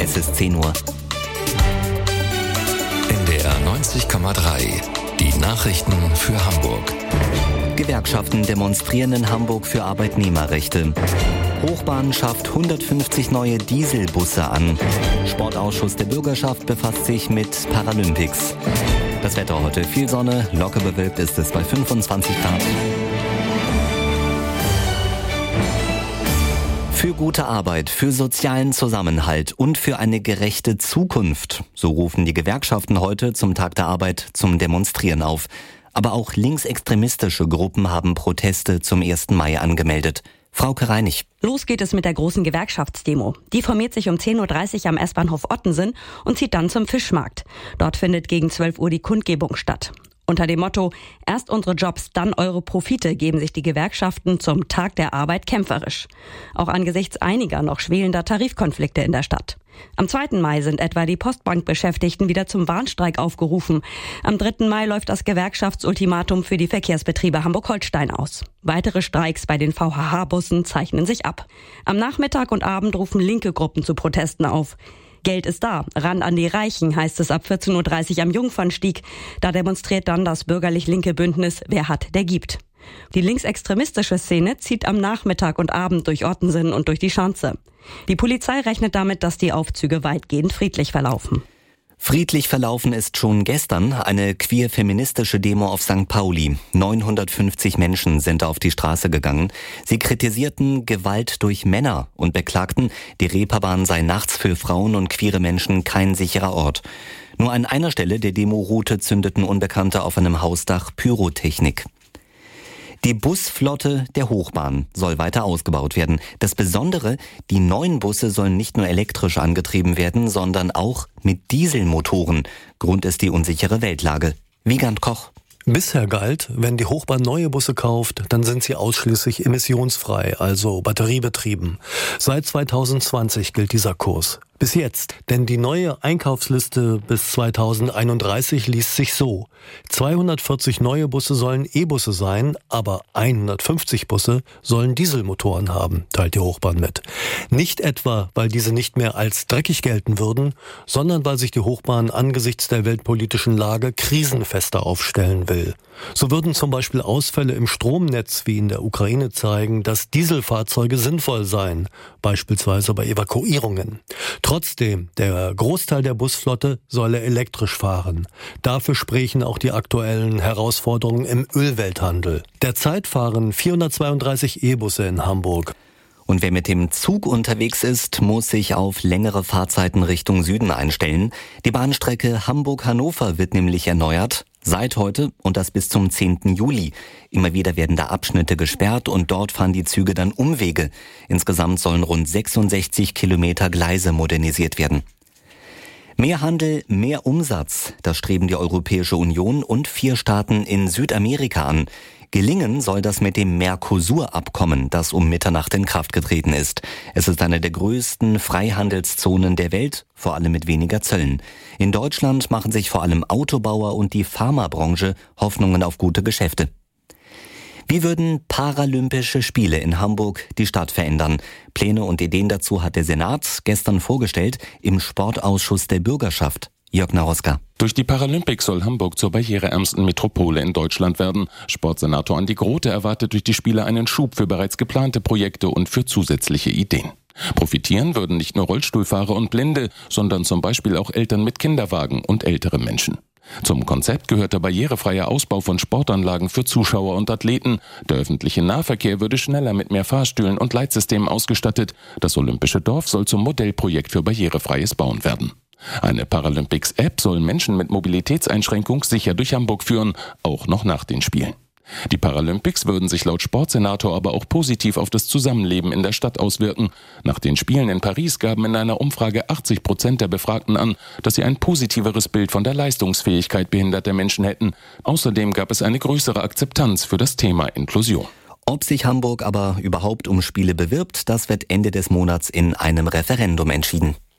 Es ist 10 Uhr. NDR 90,3. Die Nachrichten für Hamburg. Gewerkschaften demonstrieren in Hamburg für Arbeitnehmerrechte. Hochbahn schafft 150 neue Dieselbusse an. Sportausschuss der Bürgerschaft befasst sich mit Paralympics. Das Wetter heute: viel Sonne, locker bewölkt ist es bei 25 Grad. Für gute Arbeit, für sozialen Zusammenhalt und für eine gerechte Zukunft. So rufen die Gewerkschaften heute zum Tag der Arbeit zum Demonstrieren auf. Aber auch linksextremistische Gruppen haben Proteste zum 1. Mai angemeldet. Frauke Reinig. Los geht es mit der großen Gewerkschaftsdemo. Die formiert sich um 10.30 Uhr am S-Bahnhof Ottensen und zieht dann zum Fischmarkt. Dort findet gegen 12 Uhr die Kundgebung statt. Unter dem Motto „Erst unsere Jobs, dann eure Profite" geben sich die Gewerkschaften zum Tag der Arbeit kämpferisch. Auch angesichts einiger noch schwelender Tarifkonflikte in der Stadt. Am 2. Mai sind etwa die Postbankbeschäftigten wieder zum Warnstreik aufgerufen. Am 3. Mai läuft das Gewerkschaftsultimatum für die Verkehrsbetriebe Hamburg-Holstein aus. Weitere Streiks bei den VHH-Bussen zeichnen sich ab. Am Nachmittag und Abend rufen linke Gruppen zu Protesten auf. Geld ist da, ran an die Reichen, heißt es ab 14.30 Uhr am Jungfernstieg. Da demonstriert dann das bürgerlich-linke Bündnis Wer hat, der gibt. Die linksextremistische Szene zieht am Nachmittag und Abend durch Ottensen und durch die Schanze. Die Polizei rechnet damit, dass die Aufzüge weitgehend friedlich verlaufen. Friedlich verlaufen ist schon gestern eine queer-feministische Demo auf St. Pauli. 950 Menschen sind auf die Straße gegangen. Sie kritisierten Gewalt durch Männer und beklagten, die Reeperbahn sei nachts für Frauen und queere Menschen kein sicherer Ort. Nur an einer Stelle der Demoroute zündeten Unbekannte auf einem Hausdach Pyrotechnik. Die Busflotte der Hochbahn soll weiter ausgebaut werden. Das Besondere: die neuen Busse sollen nicht nur elektrisch angetrieben werden, sondern auch mit Dieselmotoren. Grund ist die unsichere Weltlage. Wiegand Koch. Bisher galt, wenn die Hochbahn neue Busse kauft, dann sind sie ausschließlich emissionsfrei, also batteriebetrieben. Seit 2020 gilt dieser Kurs. Bis jetzt, denn die neue Einkaufsliste bis 2031 liest sich so: 240 neue Busse sollen E-Busse sein, aber 150 Busse sollen Dieselmotoren haben, teilt die Hochbahn mit. Nicht etwa, weil diese nicht mehr als dreckig gelten würden, sondern weil sich die Hochbahn angesichts der weltpolitischen Lage krisenfester aufstellen will. So würden zum Beispiel Ausfälle im Stromnetz wie in der Ukraine zeigen, dass Dieselfahrzeuge sinnvoll seien, beispielsweise bei Evakuierungen. Trotzdem, der Großteil der Busflotte solle elektrisch fahren. Dafür sprechen auch die aktuellen Herausforderungen im Ölwelthandel. Derzeit fahren 432 E-Busse in Hamburg. Und wer mit dem Zug unterwegs ist, muss sich auf längere Fahrzeiten Richtung Süden einstellen. Die Bahnstrecke Hamburg-Hannover wird nämlich erneuert. Seit heute und das bis zum 10. Juli. Immer wieder werden da Abschnitte gesperrt und dort fahren die Züge dann Umwege. Insgesamt sollen rund 66 Kilometer Gleise modernisiert werden. Mehr Handel, mehr Umsatz, das streben die Europäische Union und 4 Staaten in Südamerika an. Gelingen soll das mit dem Mercosur-Abkommen, das um Mitternacht in Kraft getreten ist. Es ist eine der größten Freihandelszonen der Welt, vor allem mit weniger Zöllen. In Deutschland machen sich vor allem Autobauer und die Pharmabranche Hoffnungen auf gute Geschäfte. Wie würden Paralympische Spiele in Hamburg die Stadt verändern? Pläne und Ideen dazu hat der Senat gestern vorgestellt im Sportausschuss der Bürgerschaft. Jörg Naroska. Durch die Paralympics soll Hamburg zur barriereärmsten Metropole in Deutschland werden. Sportsenator Andi Grote erwartet durch die Spiele einen Schub für bereits geplante Projekte und für zusätzliche Ideen. Profitieren würden nicht nur Rollstuhlfahrer und Blinde, sondern zum Beispiel auch Eltern mit Kinderwagen und ältere Menschen. Zum Konzept gehört der barrierefreie Ausbau von Sportanlagen für Zuschauer und Athleten. Der öffentliche Nahverkehr würde schneller mit mehr Fahrstühlen und Leitsystemen ausgestattet. Das Olympische Dorf soll zum Modellprojekt für barrierefreies Bauen werden. Eine Paralympics-App soll Menschen mit Mobilitätseinschränkung sicher durch Hamburg führen, auch noch nach den Spielen. Die Paralympics würden sich laut Sportsenator aber auch positiv auf das Zusammenleben in der Stadt auswirken. Nach den Spielen in Paris gaben in einer Umfrage 80% der Befragten an, dass sie ein positiveres Bild von der Leistungsfähigkeit behinderter Menschen hätten. Außerdem gab es eine größere Akzeptanz für das Thema Inklusion. Ob sich Hamburg aber überhaupt um Spiele bewirbt, das wird Ende des Monats in einem Referendum entschieden.